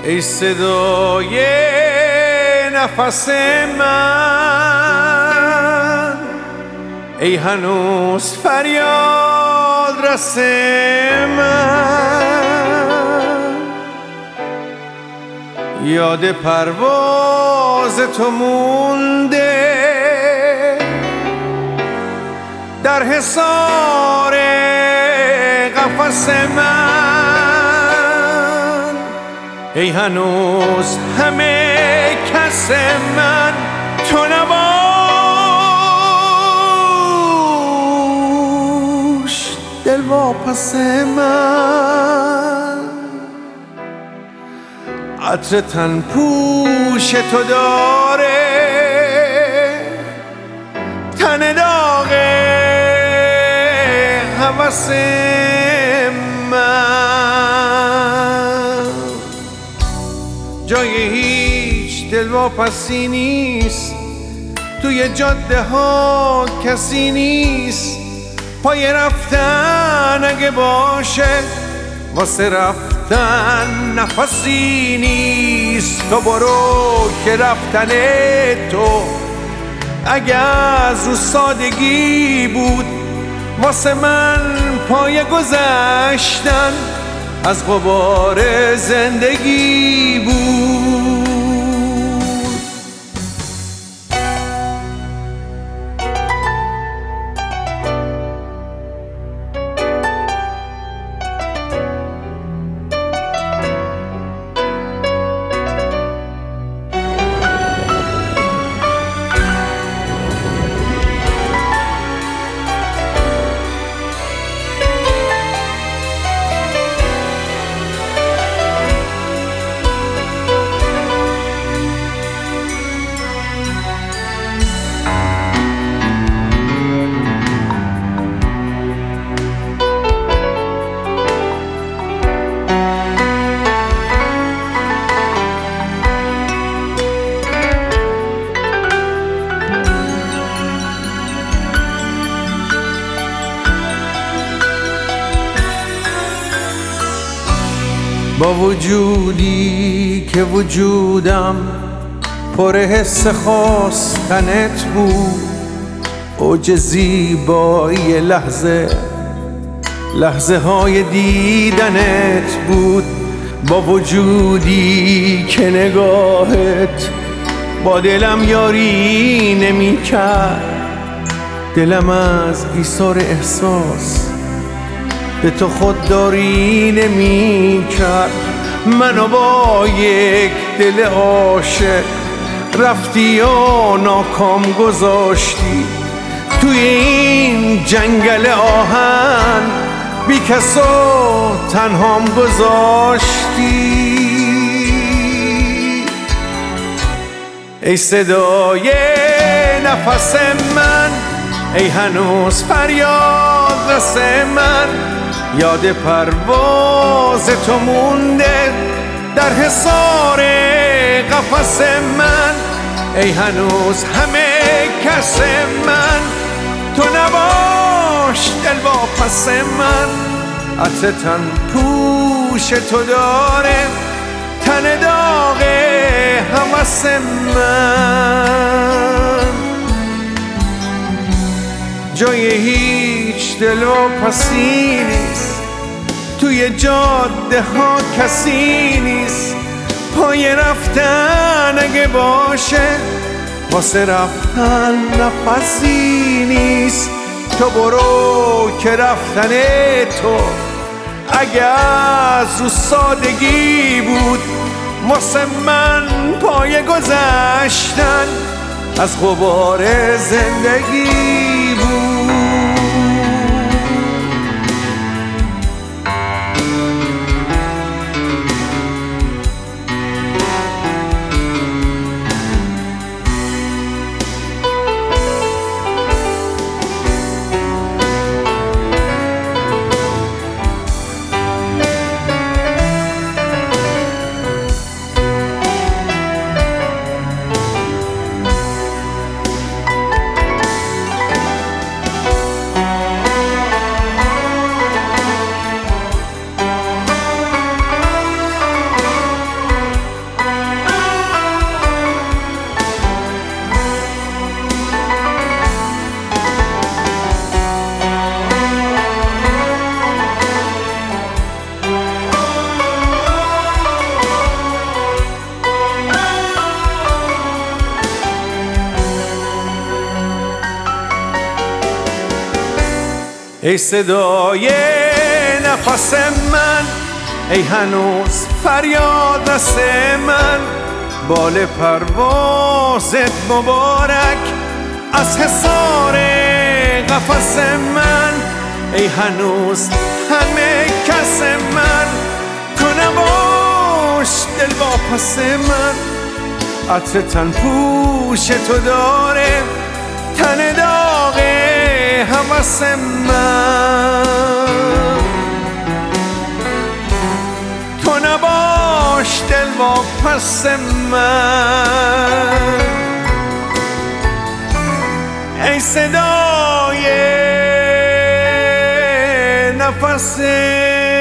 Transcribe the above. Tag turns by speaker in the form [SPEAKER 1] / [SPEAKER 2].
[SPEAKER 1] ای صدای نفس من، ای هنوز فریاد رس من، یاد پرواز تو مونده در حصار قفس من، ای هنوز همه کس من تو نباش دل واپس من، عطر تن پوش تو داره تن داغ هوس من، جای هیچ دلواپسی نیست، توی جاده ها کسی نیست، پای رفتن اگه باشه واسه رفتن نفسی نیست. تو برو که رفتن تو اگه از رو سادگی بود، واسه من پای گذشتن از غبار زندگی بود. با وجودی که وجودم پر حس خواستنت بود، اوج زیبایی لحظه های دیدنت بود. با وجودی که نگاهت با دلم یاری نمی کرد، دلم از ایثار احساس به تو خودداری نمی کرد. منو با یک دل عاشق رفتی و ناکام گذاشتی توی این جنگل آهن، بی کس و تنهام گذاشتی. ای صدای نفس من، ای هنوز فریاد رس من، یاد پرواز تو مونده در حصار قفس من، ای هنوز همه کس من تو نباش دل واپس من، عطر تن پوش تو داره تن داغ هوس من، جای هیچ دلواپسی نیست، توی جاده ها کسی نیست، پای رفتن اگه باشه واسه رفتن نفسی نیست. تو برو که رفتن تو اگه از رو سادگی بود، واسه من پای گذشتن از غبار زندگی بود. ای صدای نفس من، ای هنوز فریاد رس من، بال پروازت مبارک از حصار قفس من. ای هنوز همه کس من، تو نباش دل واپس من. عطر تن پوش تو داره تن داغ هوس من. تو نباش دل واپس من. ای صدای نفس